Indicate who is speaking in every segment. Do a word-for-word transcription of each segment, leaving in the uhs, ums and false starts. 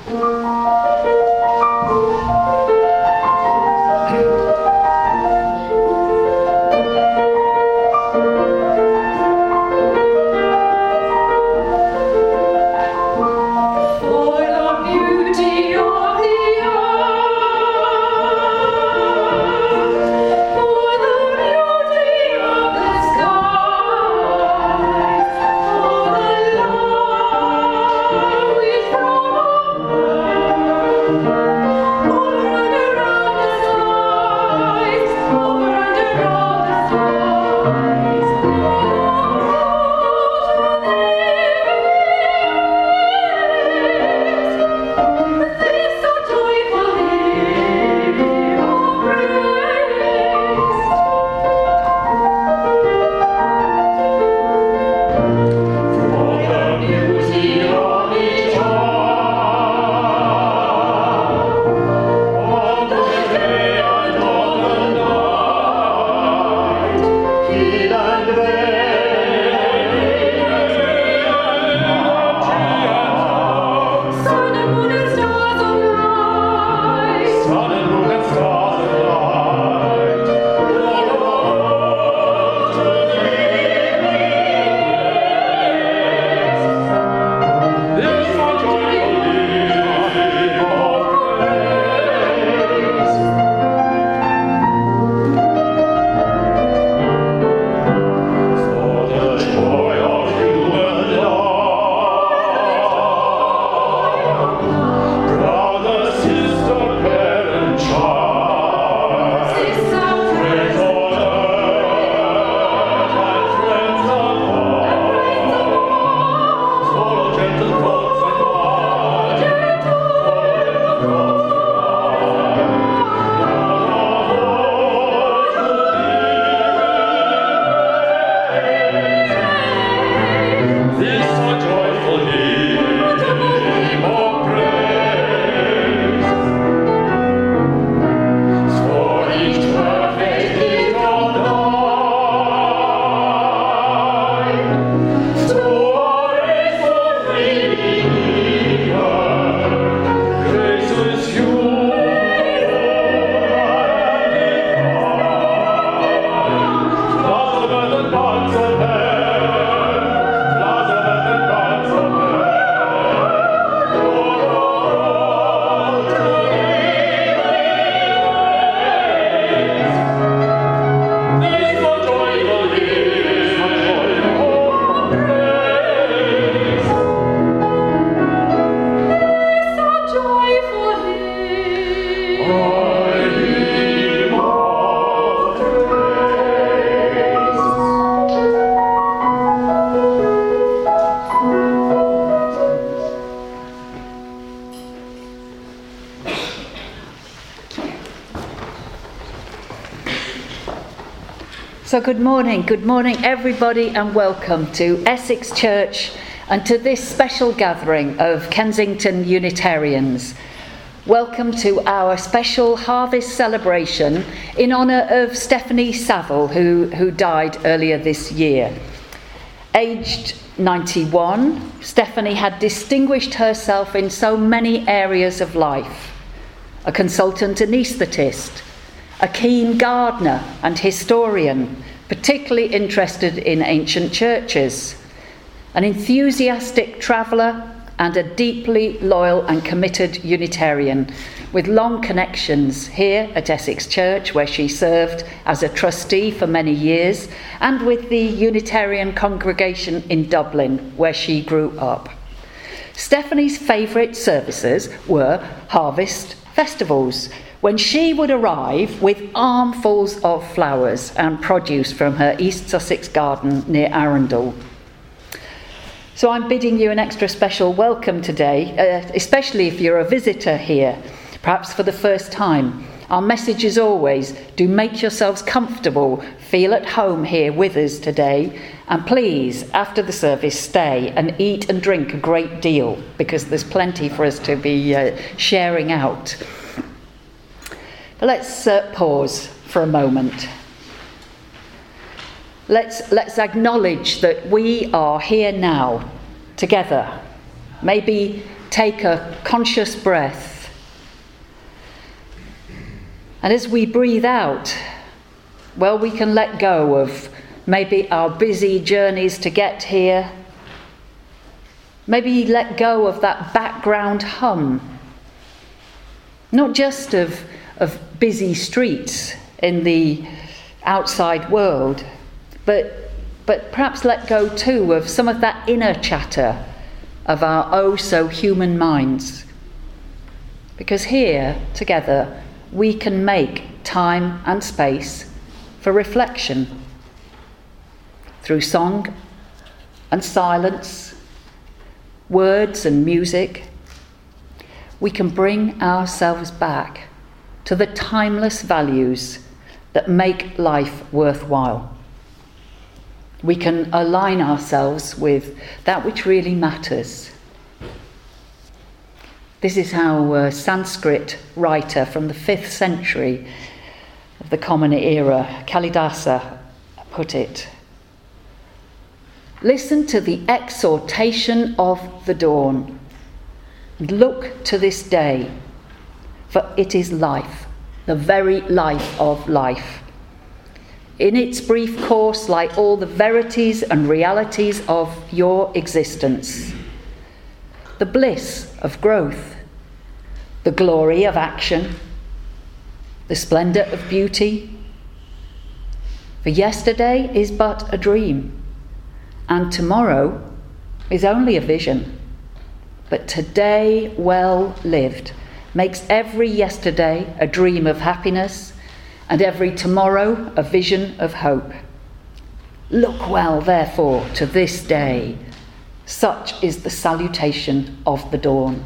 Speaker 1: So good morning, good morning everybody, and welcome to Essex Church and to this special gathering of Kensington Unitarians. Welcome to our special harvest celebration in honour of Stephanie Saville, who, who died earlier this year. Aged ninety-one, Stephanie had distinguished herself in so many areas of life. A consultant anaesthetist, a keen gardener and historian, particularly interested in ancient churches, an enthusiastic traveller and a deeply loyal and committed Unitarian with long connections here at Essex Church, where she served as a trustee for many years, and with the Unitarian congregation in Dublin, where she grew up. Stephanie's favourite services were harvest festivals, when she would arrive with armfuls of flowers and produce from her East Sussex garden near Arundel. So I'm bidding you an extra special welcome today, uh, especially if you're a visitor here, perhaps for the first time. Our message is always, do make yourselves comfortable, feel at home here with us today, and please, after the service, stay and eat and drink a great deal, because there's plenty for us to be uh, sharing out. Let's uh, pause for a moment. Let's, let's acknowledge that we are here now, together, maybe take a conscious breath. And as we breathe out, well, we can let go of maybe our busy journeys to get here. Maybe let go of that background hum. Not just of, of busy streets in the outside world, but, but perhaps let go too of some of that inner chatter of our oh so human minds. Because here, together, we can make time and space for reflection through song and silence, words and music. We can bring ourselves back to the timeless values that make life worthwhile. We can align ourselves with that which really matters. This is how a Sanskrit writer from the fifth century of the Common Era, Kalidasa, put it. Listen to the exhortation of the dawn. Look to this day, for it is life, the very life of life. In its brief course lie all the verities and realities of your existence. The bliss of growth, the glory of action, the splendour of beauty. For yesterday is but a dream, and tomorrow is only a vision. But today well lived makes every yesterday a dream of happiness, and every tomorrow a vision of hope. Look well, therefore, to this day. Such is the salutation of the dawn.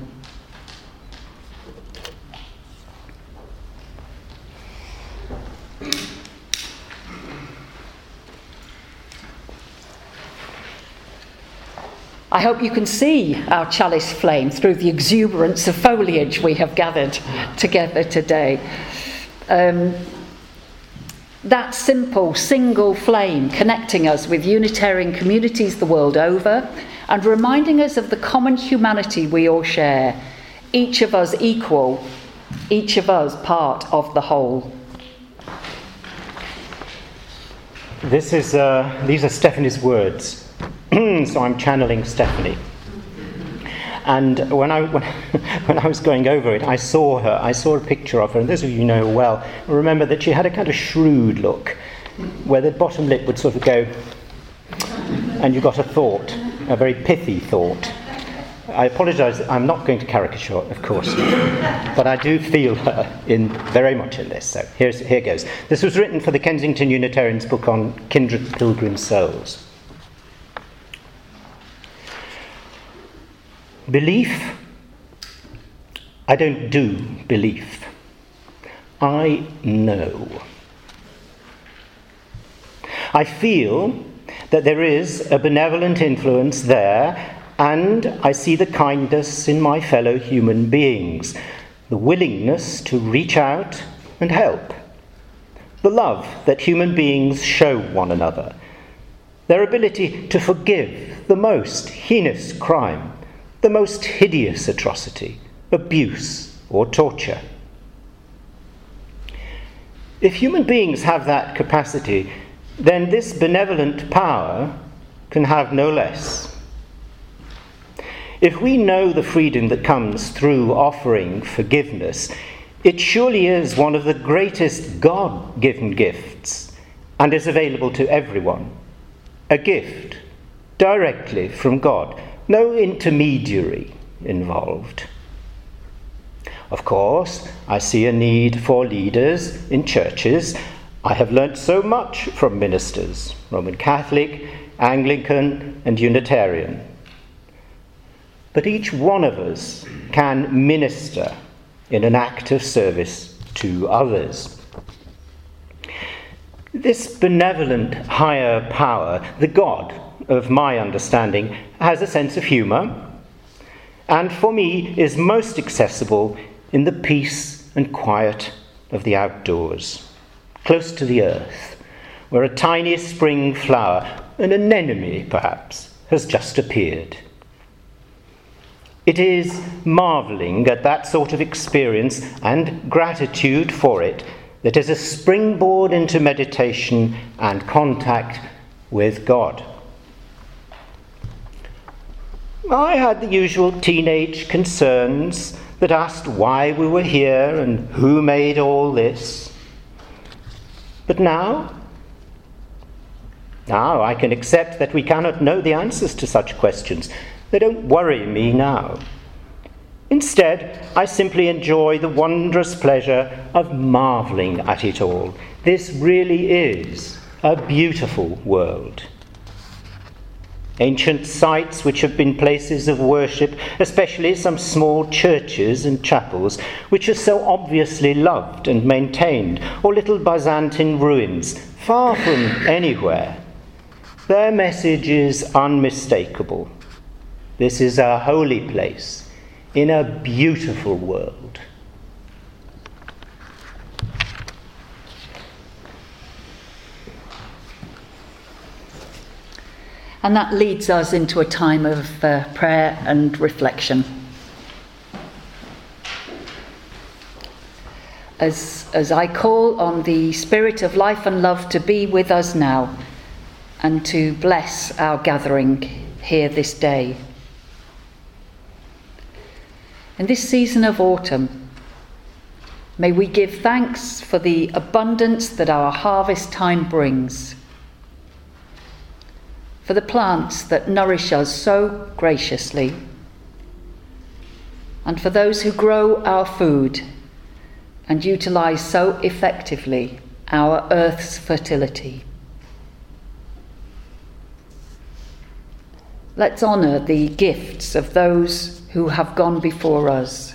Speaker 1: I hope you can see our chalice flame through the exuberance of foliage we have gathered together today. Um, that simple, single flame connecting us with Unitarian communities the world over and reminding us of the common humanity we all share, each of us equal, each of us part of the whole.
Speaker 2: This is, uh, these are Stephanie's words. So I'm channeling Stephanie. And when I when, when I was going over it, I saw her. I saw a picture of her, and those of you who know her well remember that she had a kind of shrewd look, where the bottom lip would sort of go, and you got a thought, a very pithy thought. I apologise. I'm not going to caricature, of course, but I do feel her in very much in this. So here's here goes. This was written for the Kensington Unitarians book on Kindred Pilgrim Souls. Belief, I don't do belief. I know. I feel that there is a benevolent influence there, and I see the kindness in my fellow human beings, the willingness to reach out and help, the love that human beings show one another, their ability to forgive the most heinous crime, the most hideous atrocity, abuse or torture. If human beings have that capacity, then this benevolent power can have no less. If we know the freedom that comes through offering forgiveness, it surely is one of the greatest God-given gifts and is available to everyone. A gift directly from God. No intermediary involved. Of course, I see a need for leaders in churches. I have learnt so much from ministers, Roman Catholic, Anglican, and Unitarian. But each one of us can minister in an act of service to others. This benevolent higher power, the God of my understanding, has a sense of humour, and for me is most accessible in the peace and quiet of the outdoors, close to the earth, where a tiny spring flower, an anemone perhaps, has just appeared. It is marvelling at that sort of experience and gratitude for it that is a springboard into meditation and contact with God. I had the usual teenage concerns that asked why we were here and who made all this. But now, now I can accept that we cannot know the answers to such questions. They don't worry me now. Instead, I simply enjoy the wondrous pleasure of marvelling at it all. This really is a beautiful world. Ancient sites which have been places of worship, especially some small churches and chapels, which are so obviously loved and maintained, or little Byzantine ruins, far from anywhere, their message is unmistakable. This is a holy place in a beautiful world.
Speaker 1: And that leads us into a time of uh, prayer and reflection. As, as I call on the Spirit of life and love to be with us now and to bless our gathering here this day. In this season of autumn, may we give thanks for the abundance that our harvest time brings, for the plants that nourish us so graciously, and for those who grow our food and utilise so effectively our earth's fertility. Let's honour the gifts of those who have gone before us,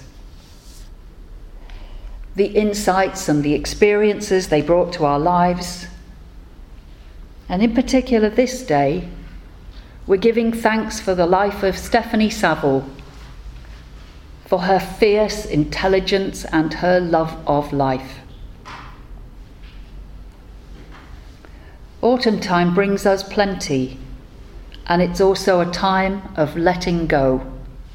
Speaker 1: the insights and the experiences they brought to our lives. And in particular this day, we're giving thanks for the life of Stephanie Saville, for her fierce intelligence and her love of life. Autumn time brings us plenty, and it's also a time of letting go.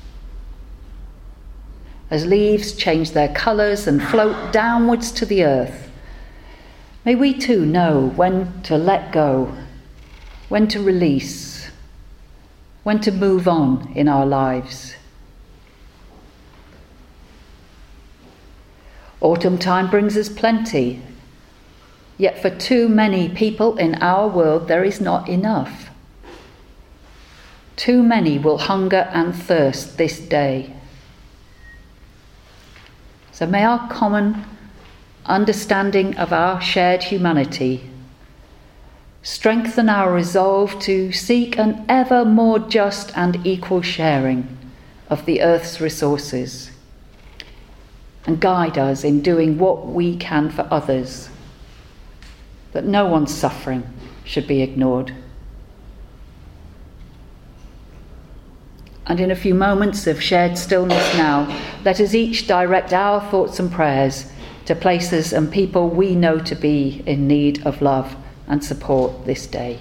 Speaker 1: As leaves change their colours and float downwards to the earth, may we too know when to let go, when to release, when to move on in our lives. Autumn time brings us plenty, yet for too many people in our world there is not enough. Too many will hunger and thirst this day. So may our common understanding of our shared humanity strengthen our resolve to seek an ever more just and equal sharing of the earth's resources, and guide us in doing what we can for others, that no one's suffering should be ignored. And in a few moments of shared stillness now, let us each direct our thoughts and prayers to places and people we know to be in need of love and support this day.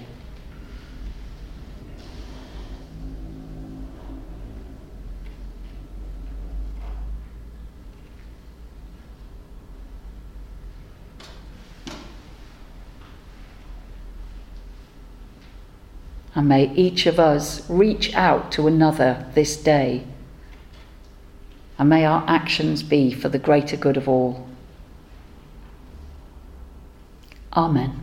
Speaker 1: And may each of us reach out to another this day. And may our actions be for the greater good of all. Amen.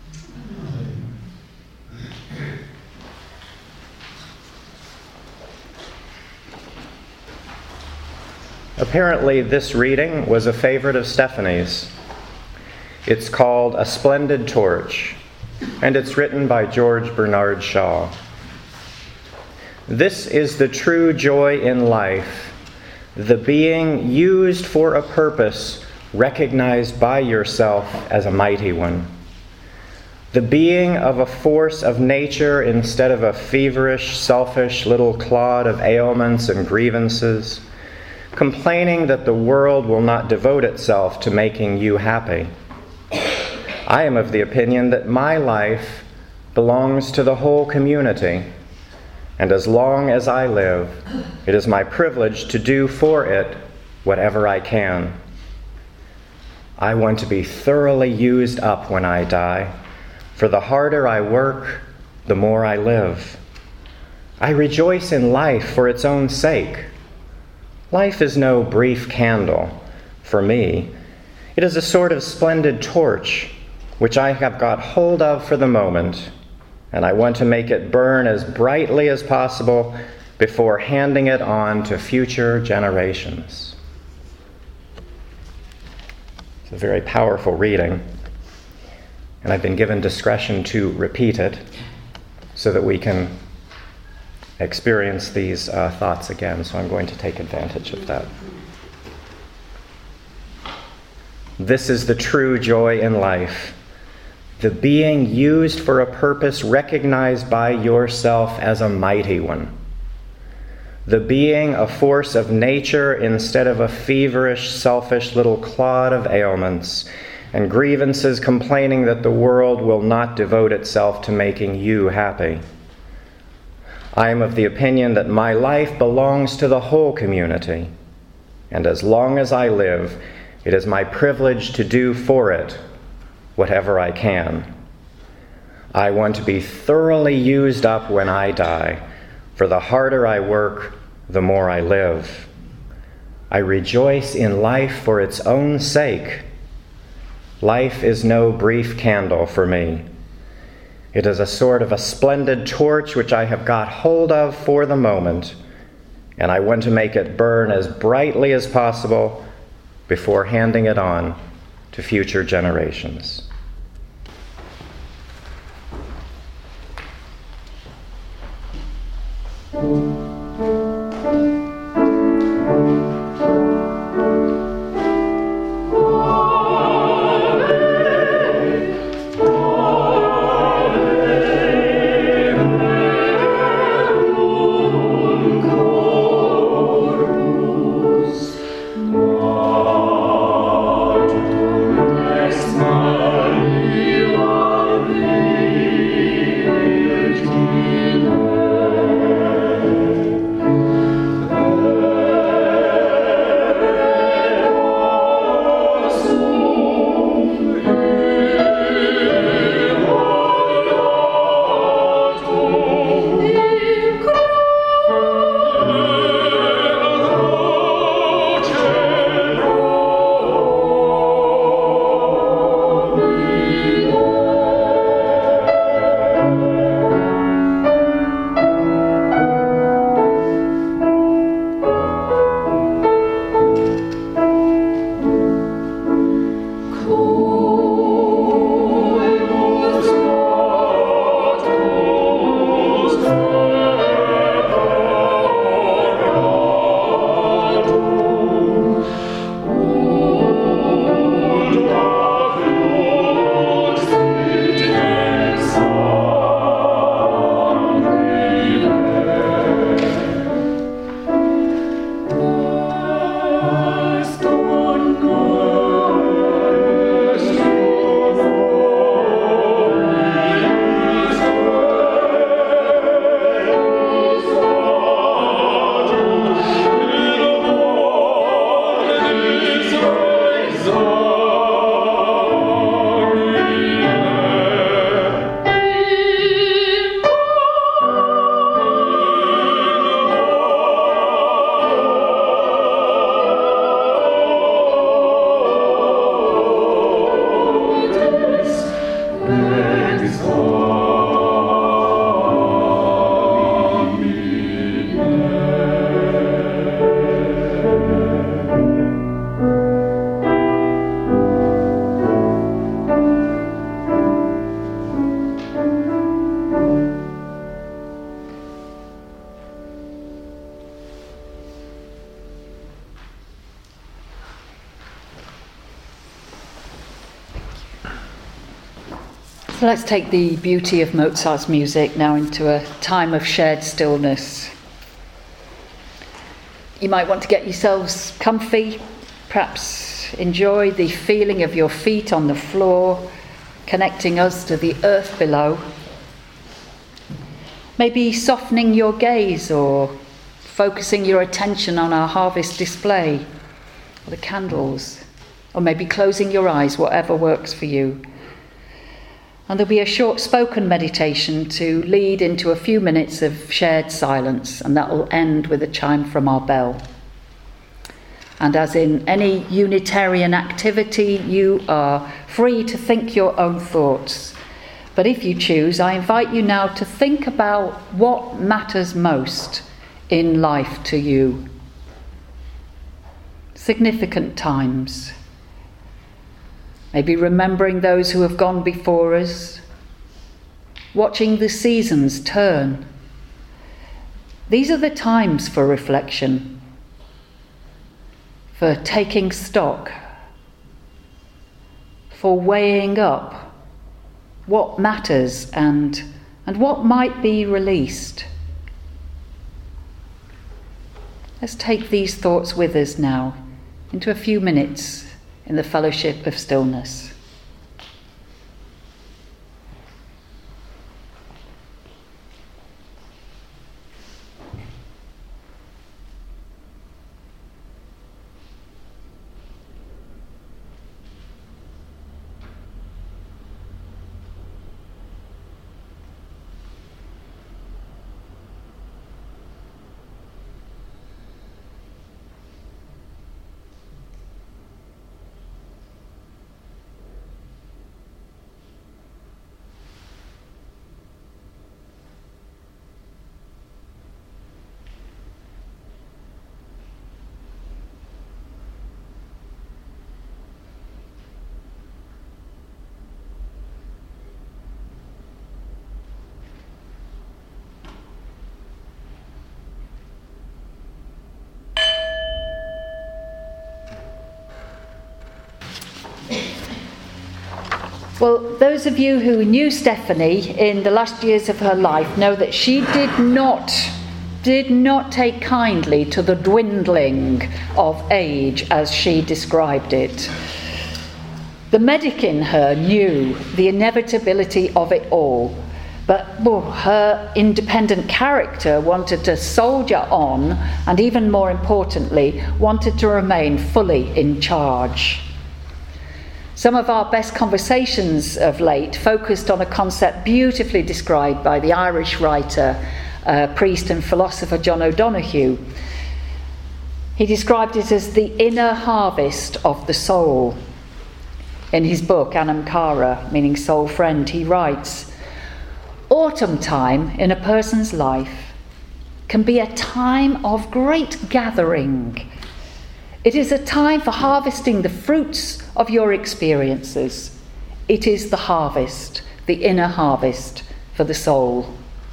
Speaker 3: Apparently, this reading was a favorite of Stephanie's. It's called A Splendid Torch, and it's written by George Bernard Shaw. This is the true joy in life, the being used for a purpose recognized by yourself as a mighty one. The being of a force of nature instead of a feverish, selfish little clod of ailments and grievances, complaining that the world will not devote itself to making you happy. I am of the opinion that my life belongs to the whole community, and as long as I live, it is my privilege to do for it whatever I can. I want to be thoroughly used up when I die, for the harder I work, the more I live. I rejoice in life for its own sake. Life is no brief candle for me. It is a sort of splendid torch which I have got hold of for the moment, and I want to make it burn as brightly as possible before handing it on to future generations. It's a very powerful reading, and I've been given discretion to repeat it so that we can experience these uh, thoughts again, so I'm going to take advantage of that. This is the true joy in life, the being used for a purpose recognized by yourself as a mighty one, the being a force of nature instead of a feverish, selfish little clod of ailments and grievances complaining that the world will not devote itself to making you happy. I am of the opinion that my life belongs to the whole community, and as long as I live, it is my privilege to do for it whatever I can. I want to be thoroughly used up when I die, for the harder I work, the more I live. I rejoice in life for its own sake. Life is no brief candle for me. It is a sort of a splendid torch which I have got hold of for the moment, and I want to make it burn as brightly as possible before handing it on to future generations.
Speaker 1: So let's take the beauty of Mozart's music now into a time of shared stillness. You might want to get yourselves comfy, perhaps enjoy the feeling of your feet on the floor, connecting us to the earth below. Maybe softening your gaze or focusing your attention on our harvest display, or the candles, or maybe closing your eyes, whatever works for you. And there'll be a short spoken meditation to lead into a few minutes of shared silence, and that will end with a chime from our bell. And as in any Unitarian activity, you are free to think your own thoughts. But if you choose, I invite you now to think about what matters most in life to you. Significant times. Maybe remembering those who have gone before us. Watching the seasons turn. These are the times for reflection, for taking stock, for weighing up what matters and, and what might be released. Let's take these thoughts with us now into a few minutes in the fellowship of stillness. Well, those of you who knew Stephanie in the last years of her life know that she did not, did not take kindly to the dwindling of age as she described it. The medic in her knew the inevitability of it all, but well, her independent character wanted to soldier on, and even more importantly, wanted to remain fully in charge. Some of our best conversations of late focused on a concept beautifully described by the Irish writer, uh, priest and philosopher John O'Donoghue. He described it as the inner harvest of the soul. In his book, Anam Cara, meaning soul friend, he writes, "Autumn time in a person's life can be a time of great gathering. It is a time for harvesting the fruits of your experiences. It is the harvest, the inner harvest for the soul."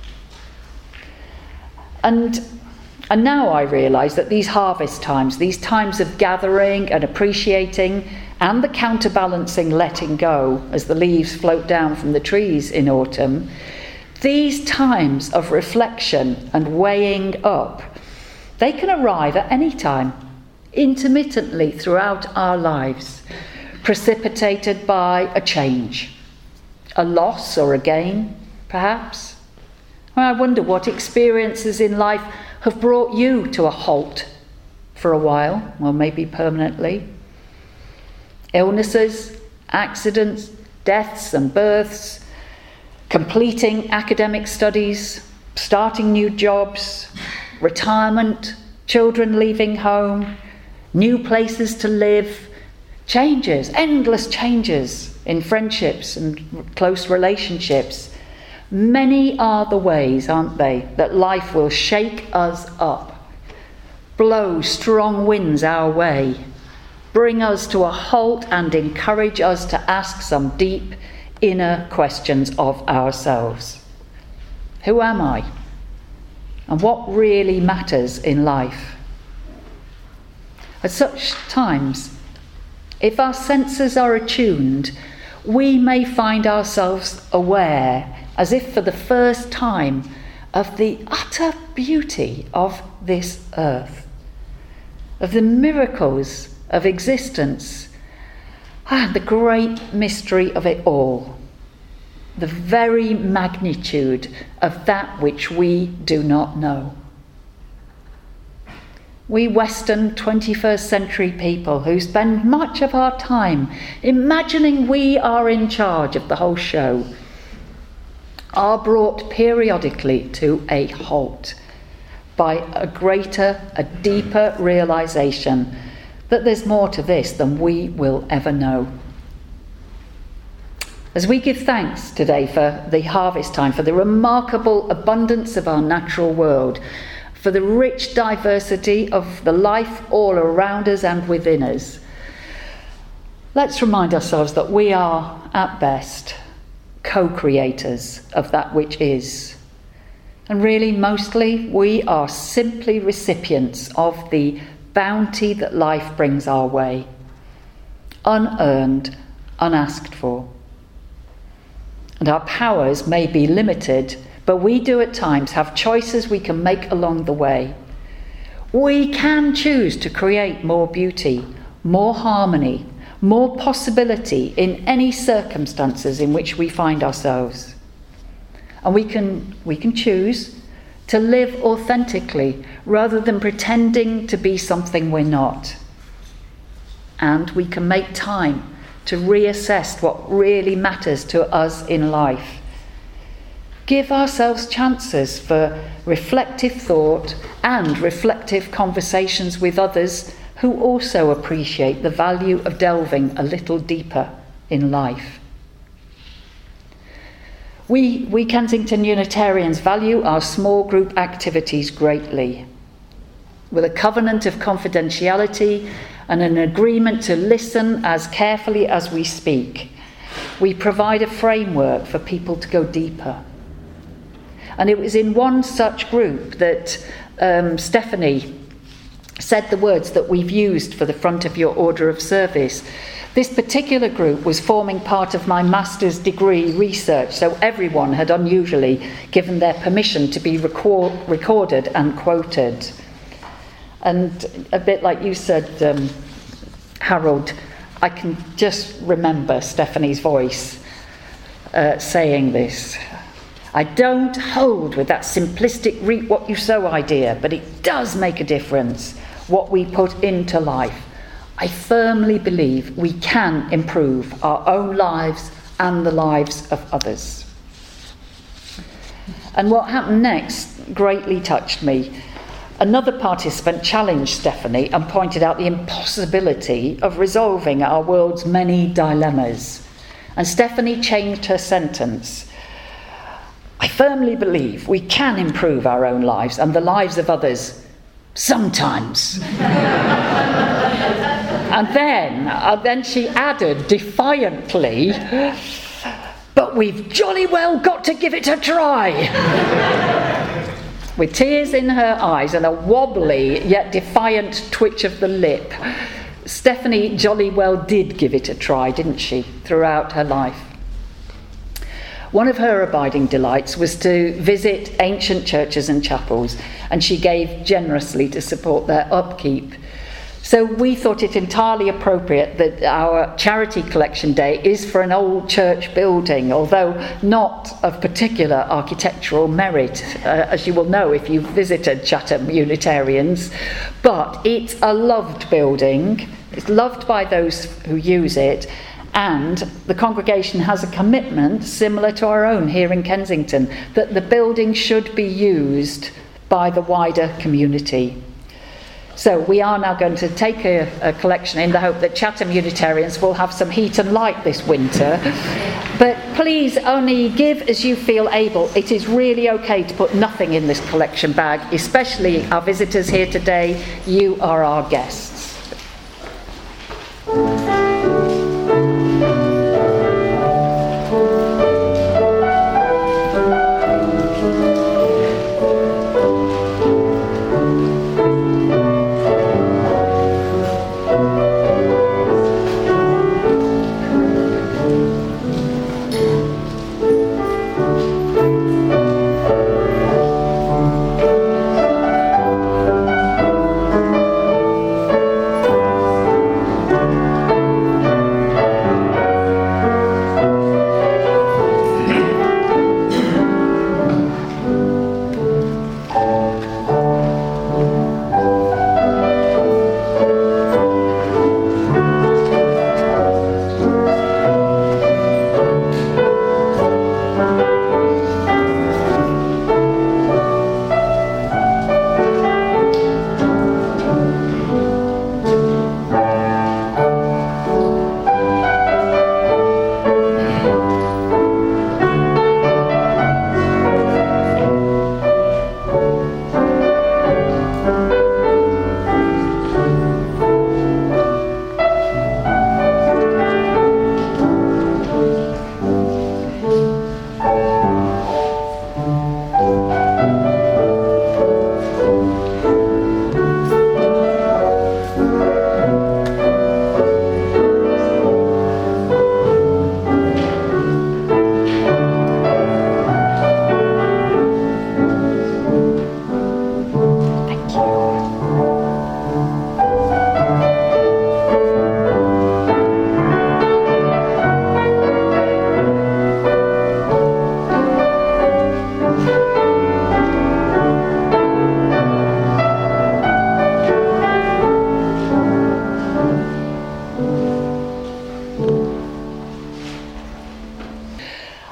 Speaker 1: And, and now I realise that these harvest times, these times of gathering and appreciating and the counterbalancing letting go as the leaves float down from the trees in autumn, these times of reflection and weighing up, they can arrive at any time, intermittently throughout our lives, precipitated by a change, a loss or a gain, perhaps. I wonder what experiences in life have brought you to a halt for a while, or maybe permanently. Illnesses, accidents, deaths and births, completing academic studies, starting new jobs, retirement, children leaving home, new places to live, changes, endless changes in friendships and close relationships. Many are the ways, aren't they, that life will shake us up, blow strong winds our way, bring us to a halt and encourage us to ask some deep inner questions of ourselves. Who am I? And what really matters in life? At such times, if our senses are attuned, we may find ourselves aware, as if for the first time, of the utter beauty of this earth, of the miracles of existence, and the great mystery of it all. the very magnitude of that which we do not know. We Western twenty-first century people who spend much of our time imagining we are in charge of the whole show are brought periodically to a halt by a greater, a deeper realization that there's more to this than we will ever know. As we give thanks today for the harvest time, for the remarkable abundance of our natural world, for the rich diversity of the life all around us and within us, let's remind ourselves that we are, at best, co-creators of that which is. And really, mostly, we are simply recipients of the bounty that life brings our way. Unearned, unasked for. And our powers may be limited, but we do at times have choices we can make along the way. We can choose to create more beauty, more harmony, more possibility in any circumstances in which we find ourselves. And we can, we can choose to live authentically rather than pretending to be something we're not. And we can make time to reassess what really matters to us in life. Give ourselves chances for reflective thought and reflective conversations with others who also appreciate the value of delving a little deeper in life. We, we Kensington Unitarians value our small group activities greatly. With a covenant of confidentiality and an agreement to listen as carefully as we speak, we provide a framework for people to go deeper. And it was in one such group that um, Stephanie said the words that we've used for the front of your order of service. This particular group was forming part of my master's degree research, so everyone had unusually given their permission to be record- recorded and quoted. And a bit like you said, um, Harold, I can just remember Stephanie's voice uh, saying this. I don't hold with that simplistic reap what you sow idea, but it does make a difference what we put into life. I firmly believe we can improve our own lives and the lives of others. And what happened next greatly touched me. Another participant challenged Stephanie and pointed out the impossibility of resolving our world's many dilemmas. And Stephanie changed her sentence. I firmly believe we can improve our own lives and the lives of others sometimes. And then, uh, then she added defiantly, but we've jolly well got to give it a try. With tears in her eyes and a wobbly yet defiant twitch of the lip, Stephanie jolly well did give it a try, didn't she, throughout her life. One of her abiding delights was to visit ancient churches and chapels, and she gave generously to support their upkeep. So we thought it entirely appropriate that our charity collection day is for an old church building, although not of particular architectural merit, uh, as you will know if you've visited Chatham Unitarians. But it's a loved building, it's loved by those who use it, and the congregation has a commitment, similar to our own here in Kensington, that the building should be used by the wider community. So we are now going to take a, a collection in the hope that Chatham Unitarians will have some heat and light this winter. But please only give as you feel able. It is really okay to put nothing in this collection bag, especially our visitors here today. You are our guests.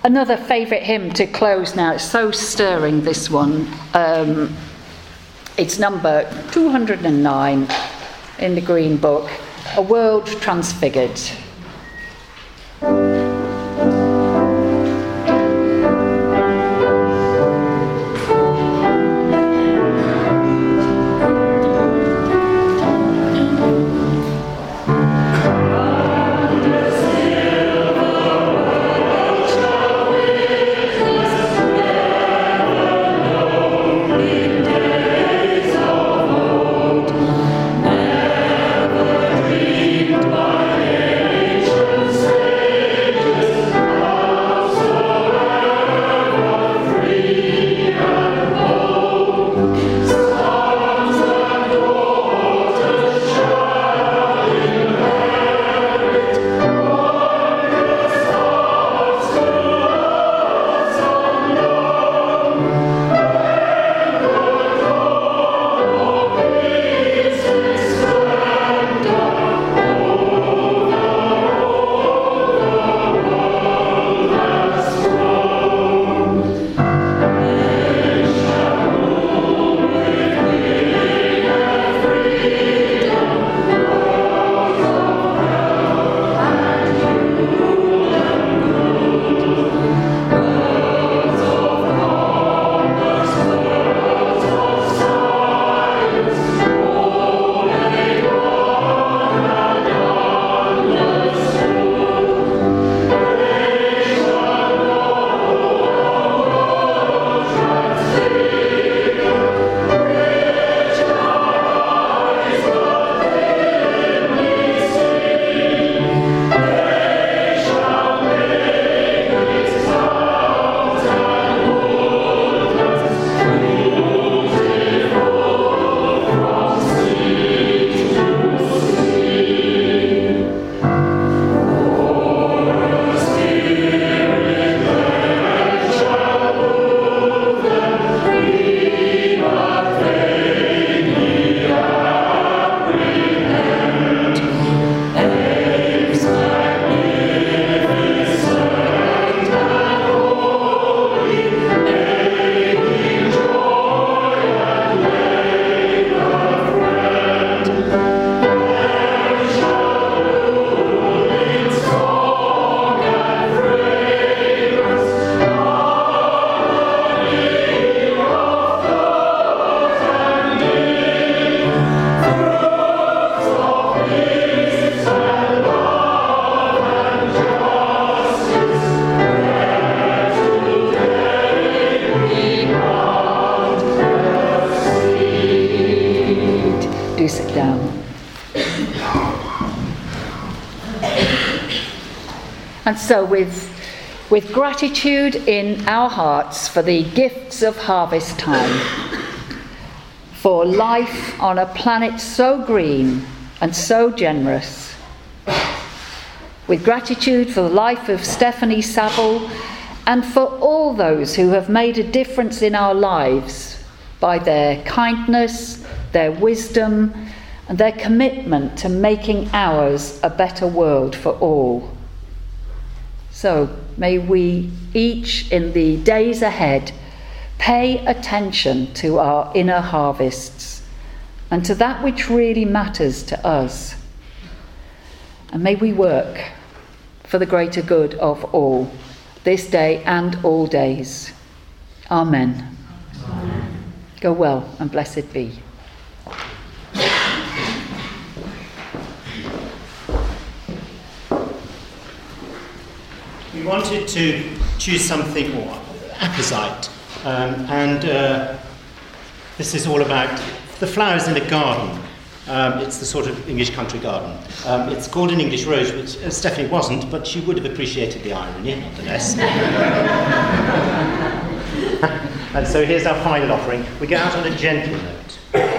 Speaker 1: another favourite hymn to close now. It's so stirring, this one. Um, it's number two hundred nine in the Green Book, A World Transfigured. Sit down. And so with, with gratitude in our hearts for the gifts of harvest time, for life on a planet so green and so generous, with gratitude for the life of Stephanie Saville and for all those who have made a difference in our lives by their kindness, their wisdom, and their commitment to making ours a better world for all. So may we each in the days ahead pay attention to our inner harvests and to that which really matters to us. And may we work for the greater good of all, this day and all days. Amen. Amen. Go well and blessed be.
Speaker 4: We wanted to choose something more apposite, um, and uh, this is all about the flowers in a garden. Um, it's the sort of English country garden. Um, it's called an English rose, which uh, Stephanie wasn't, but she would have appreciated the irony, nonetheless. And so here's our final offering. We go out on a gentle note.